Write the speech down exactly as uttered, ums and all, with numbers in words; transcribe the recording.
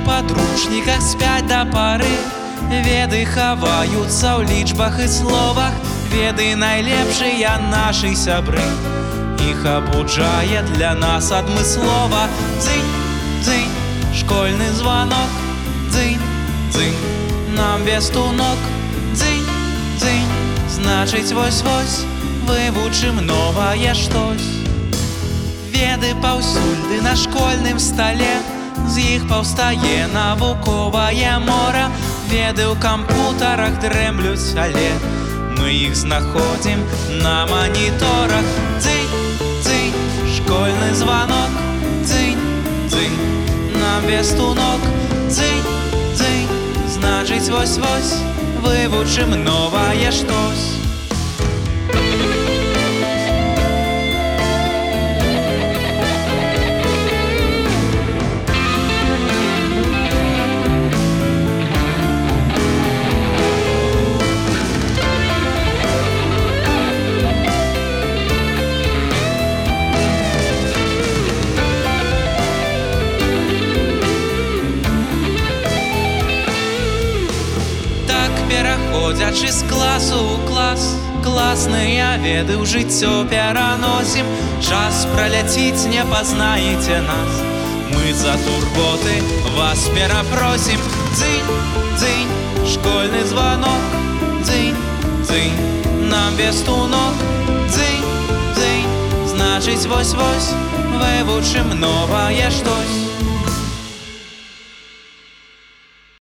падручніках спяць да пары. Веды хаваюцца ў лічбах і словах, веды найлепшыя нашы сябры. Іх абуджае для нас адмыслова. Дзынь, дзынь, школьны званок. Дзынь, дзынь, нам вестунок. Дзынь, дзынь, значыць вось-вось вывучым новае штось. Веды паўсюль ды на школьным стале, з іх паўстае навуковае мора. Веды ў кампутарах дрэмлюць, але мы іх знаходзім на маніторах. Дзынь, дзынь, школьны званок. Дзынь, дзынь, нам вестунок. Дзынь, дзынь, значыць вось-вось вывучым новае штось. Пераходзячы з класу ў клас, класныя веды ў жыццё пераносім. Час праляціць, не пазнаеце нас, мы за турботы вас перапросім. Дзынь, дзынь, школьны званок. Дзынь, дзынь, нам вестунок. Дзынь, дзынь, значыць вось-вось вывучым новае штось.